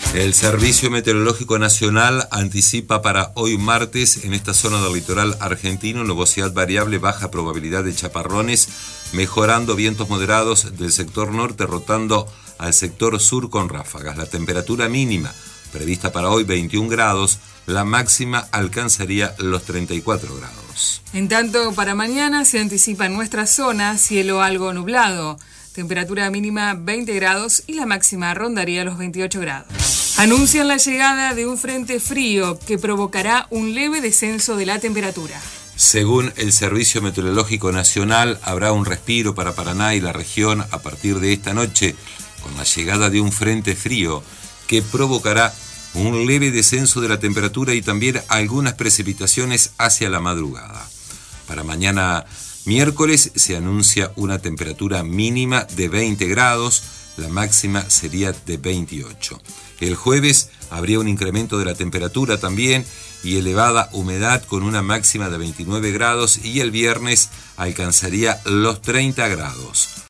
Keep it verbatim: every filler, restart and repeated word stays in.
El Servicio Meteorológico Nacional anticipa para hoy martes en esta zona del litoral argentino nubosidad variable, baja probabilidad de chaparrones, mejorando vientos moderados del sector norte, rotando al sector sur con ráfagas. La temperatura mínima prevista para hoy veintiún grados, la máxima alcanzaría los treinta y cuatro grados. En tanto, para mañana se anticipa en nuestra zona cielo algo nublado. Temperatura mínima veinte grados y la máxima rondaría los veintiocho grados. Anuncian la llegada de un frente frío que provocará un leve descenso de la temperatura. Según el Servicio Meteorológico Nacional, habrá un respiro para Paraná y la región a partir de esta noche, con la llegada de un frente frío que provocará un leve descenso de la temperatura y también algunas precipitaciones hacia la madrugada. Para mañana miércoles se anuncia una temperatura mínima de veinte grados, la máxima sería de veintiocho. El jueves habría un incremento de la temperatura también y elevada humedad con una máxima de veintinueve grados y el viernes alcanzaría los treinta grados.